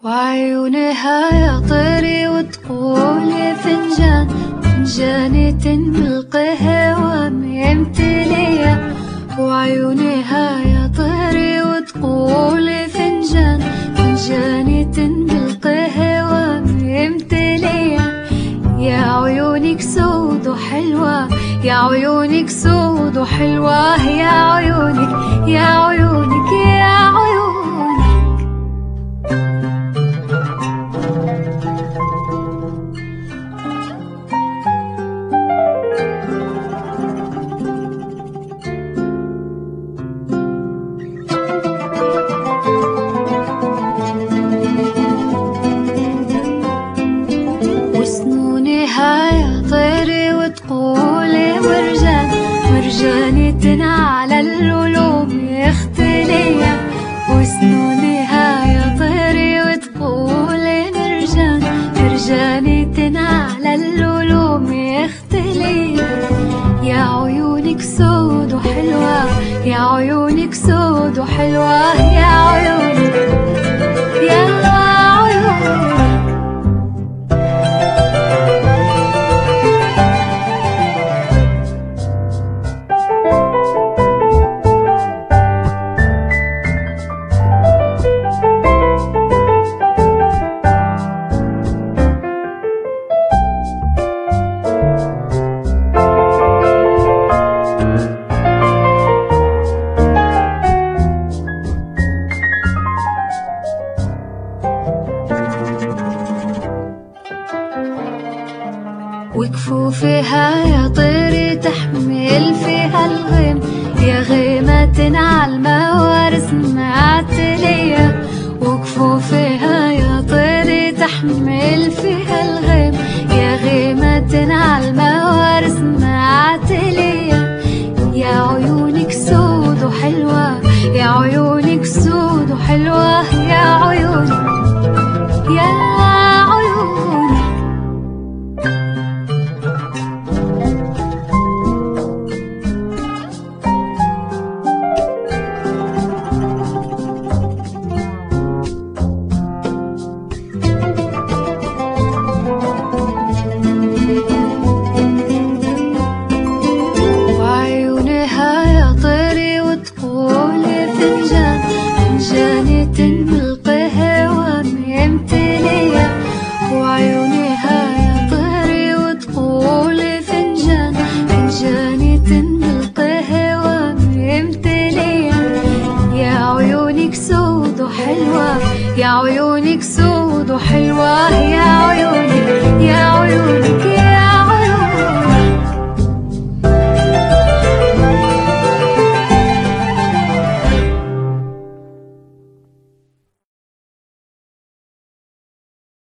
وعيونها يا طيري وتقولي فنجان فنجاني بالقهوة ممتلية. وعيونها يا طيري وتقولي فنجان فنجاني بالقهوة ممتلية. يا عيونك سود وحلوة، يا عيونك سود وحلوة، يا عيونك يا عيونك يا عيونك. وسنونها يا طيري وتقولي مرجان مرجاني على اللولو مختلية. وسنونها يا طيري وتقولي مرجان مرجاني على اللولو مختلية. يا عيونك سود وحلوة، يا عيونك سود وحلوة، يا عيونك يا عيونك. وكفوفها يا طيري تحمل فيها الغيم، يا غيمة عالموارث معتلية. وكفوفها يا طيري تحمل فيها الغيم، يا غيمة عالموارث معتلية. يا عيونك سود وحلوة، يا عيونك سود وحلوة، يا عيونك يا عيونك. وعيونها يا طيري وتقولي فنجان فنجاني بالقهوة ممتلية. وعيونها يا طيري وتقولي فنجان فنجاني بالقهوة ممتلية. يا عيونك سود وحلوة، يا عيونك سود وحلوة، يا عيونك